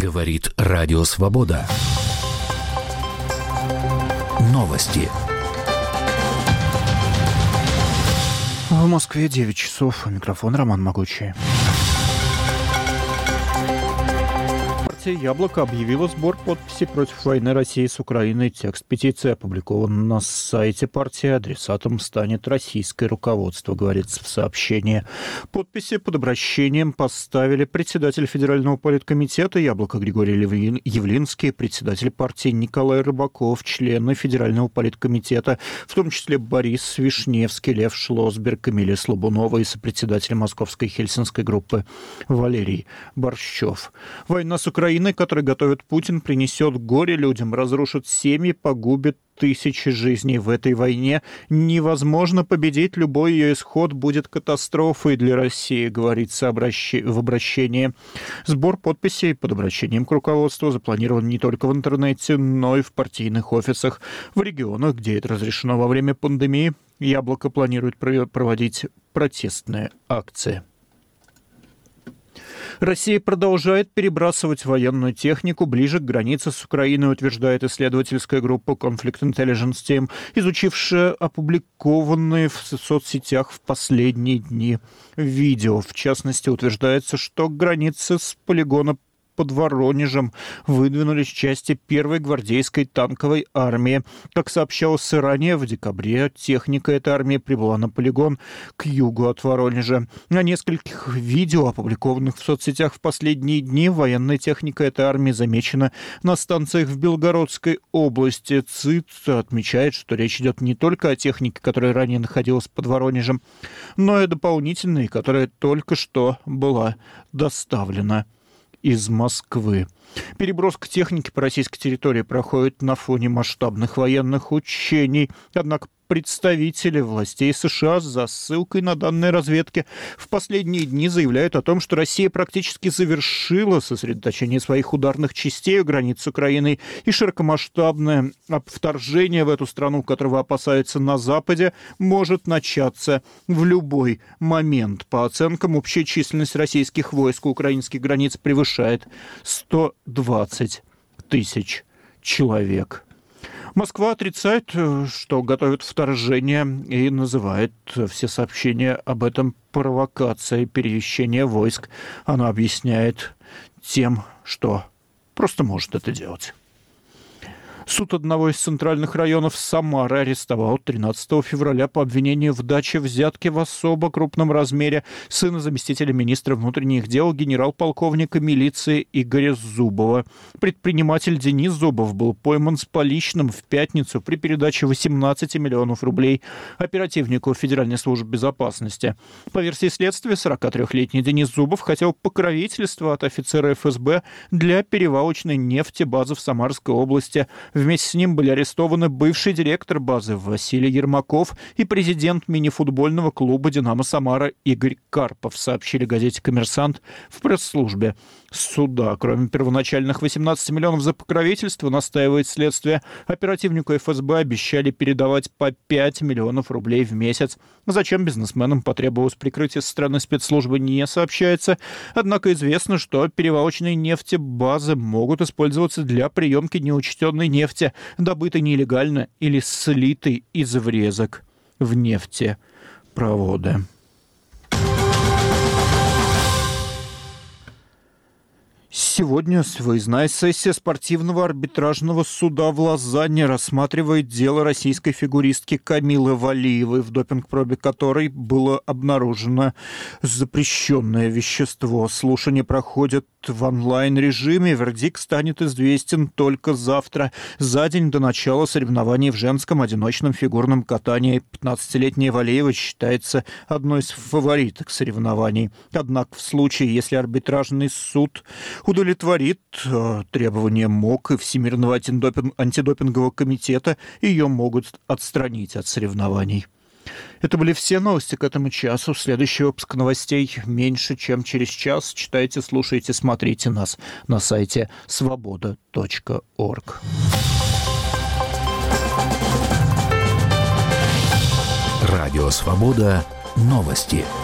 Говорит Радио Свобода. Новости. В Москве 9 часов. Микрофон Роман Могучий. Партия «Яблоко» объявила сбор подписей против войны России с Украиной. Текст петиции опубликован на сайте партии. Адресатом станет российское руководство, говорится в сообщении. Подписи под обращением поставили председатель Федерального политкомитета «Яблоко» Григорий Явлинский, председатель партии Николай Рыбаков, члены Федерального политкомитета, в том числе Борис Вишневский, Лев Шлосберг, Эмилия Слабунова и сопредседатель Московской хельсинской группы Валерий Борщев. Война с Украиной, который готовит Путин, принесет горе людям, разрушит семьи, погубит тысячи жизней. В этой войне невозможно победить, любой ее исход будет катастрофой для России, говорится в обращении. Сбор подписей под обращением к руководству запланирован не только в интернете, но и в партийных офисах. В регионах, где это разрешено во время пандемии, «Яблоко» планирует проводить протестные акции. Россия продолжает перебрасывать военную технику ближе к границе с Украиной, утверждает исследовательская группа Conflict Intelligence Team, изучившая опубликованные в соцсетях в последние дни видео. В частности, утверждается, что к границе с полигона под Воронежем выдвинулись части первой гвардейской танковой армии. Как сообщалось ранее, в декабре техника этой армии прибыла на полигон к югу от Воронежа. На нескольких видео, опубликованных в соцсетях в последние дни, военная техника этой армии замечена на станциях в Белгородской области. ЦИТ отмечает, что речь идет не только о технике, которая ранее находилась под Воронежем, но и дополнительной, которая только что была доставлена из Москвы. Переброска техники по российской территории проходит на фоне масштабных военных учений. Однако представители властей США с ссылкой на данные разведки в последние дни заявляют о том, что Россия практически завершила сосредоточение своих ударных частей у границ с Украиной, и широкомасштабное вторжение в эту страну, которого опасаются на Западе, может начаться в любой момент. По оценкам, общая численность российских войск у украинских границ превышает 120 тысяч человек. Москва отрицает, что готовит вторжение, и называет все сообщения об этом провокацией перемещения войск. Она объясняет тем, что просто может это делать. Суд одного из центральных районов Самары арестовал 13 февраля по обвинению в даче взятки в особо крупном размере сына заместителя министра внутренних дел генерал-полковника милиции Игоря Зубова. Предприниматель Денис Зубов был пойман с поличным в пятницу при передаче 18 миллионов рублей оперативнику Федеральной службы безопасности. По версии следствия, 43-летний Денис Зубов хотел покровительства от офицера ФСБ для перевалочной нефтебазы в Самарской области. Вместе с ним были арестованы бывший директор базы Василий Ермаков и президент мини-футбольного клуба «Динамо Самара» Игорь Карпов, сообщили газете «Коммерсант» в пресс-службе суда. Кроме первоначальных 18 миллионов за покровительство, настаивает следствие, оперативнику ФСБ обещали передавать по 5 миллионов рублей в месяц. Зачем бизнесменам потребовалось прикрытие со стороны спецслужбы, не сообщается. Однако известно, что перевалочные нефтебазы могут использоваться для приемки неучтенной нефти, добытой нелегально или слитой из врезок в нефтепроводы. Сегодня выездная сессия спортивного арбитражного суда в Лозанне рассматривает дело российской фигуристки Камилы Валиевой, в допинг-пробе которой было обнаружено запрещенное вещество. Слушания проходят в онлайн-режиме. Вердикт станет известен только завтра, за день до начала соревнований в женском одиночном фигурном катании. 15-летняя Валиева считается одной из фавориток соревнований. Однако в случае, если арбитражный суд удовлетворит требования МОК и Всемирного антидопингового комитета, ее могут отстранить от соревнований. Это были все новости к этому часу. Следующий выпуск новостей меньше, чем через час. Читайте, слушайте, смотрите нас на сайте svoboda.org. Радио «Свобода». Новости.